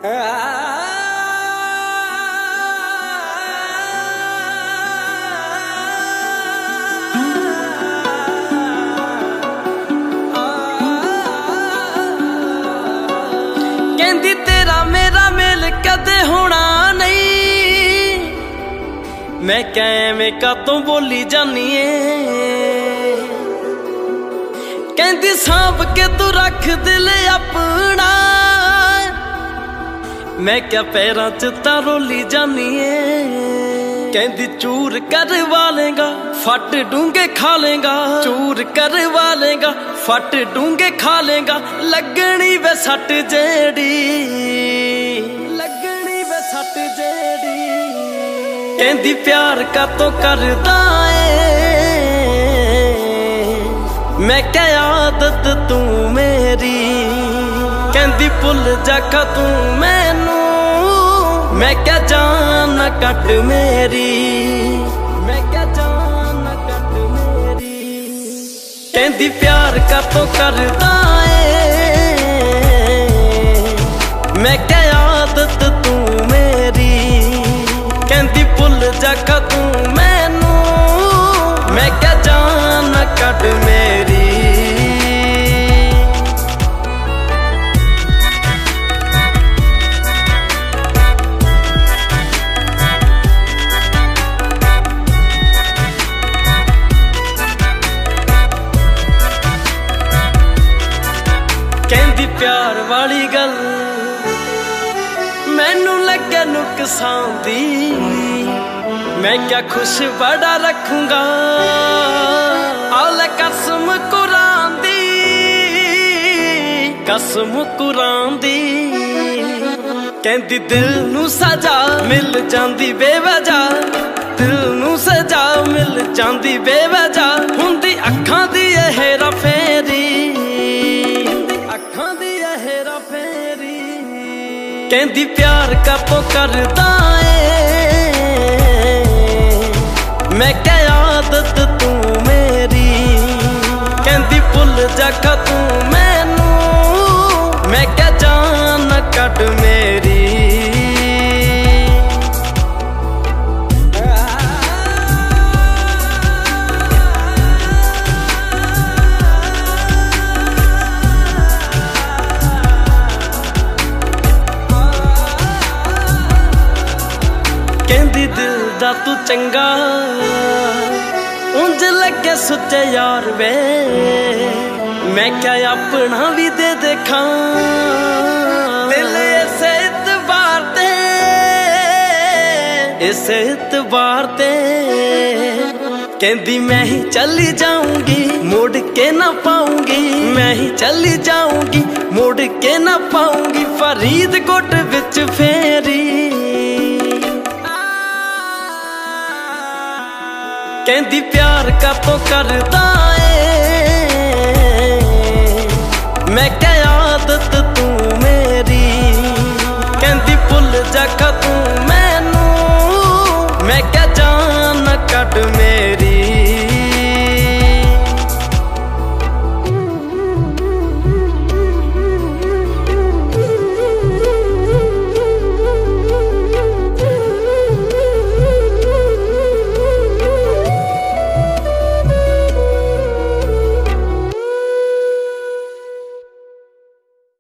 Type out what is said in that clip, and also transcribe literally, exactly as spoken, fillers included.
कहंदी तेरा मेरा मेल कदे होना नहीं, मैं क्या एवें कातों बोली जानी है। कहंदी सांभ के तू रख दिल अपना, मैं क्या पैरां च तां रोली जानी है। कहंदी चूर करवा लेगा फट डूंगे खा लेगा, चूर करवा लेगा फट डूंगे खा लेगा, लगनी वे सट जेड़ी, लगनी वे सट जेड़ी। कहंदी प्यार का तो करदा है, मैं क्या आदत तू मेरी। कहंदी भुल जाखा तू मैनू, मैं क्या जान कट मेरी, मैं क्या जान कट मेरी। कहंदी प्यार का तो करदा है, मैं क्या आदत तू मेरी। कहंदी भुल जाखा तू मैनू, मैं क्या जान कट मेरी। कहंदी प्यार वाली गल मैनू लगे नुकसान दी, मैं क्या खुश बड़ा रखूंगा आले कसम कुरान दी, कसम कुरान दी। कहंदी दिल नू सजा मिल जांदी बेवजह, दिल नू सजा मिल जांदी बेवजह, हुंदी अखां दी हेरा फेरी, अखां दी हेरा फेरी। कहंदी प्यार का तो करदा है, मैं क्या आदत तू मेरी। कहंदी भुल जाखा तू मैनू, मैं क्या जान कट मेरी। कहंदी दिल दा तू चंगा, उंज लगे सुच्चे यार वे, मैं क्या अपना भी दे देखा दिल इस इतबार ते, इस इतबार ते। कहंदी मैं ही चली जाऊंगी मुड़ के ना पाऊंगी, मैं ही चली जाऊंगी मुड़ के ना पाऊंगी, फरीदकोट विच फेरी। कहंदी प्यार का तो करदा है, मैं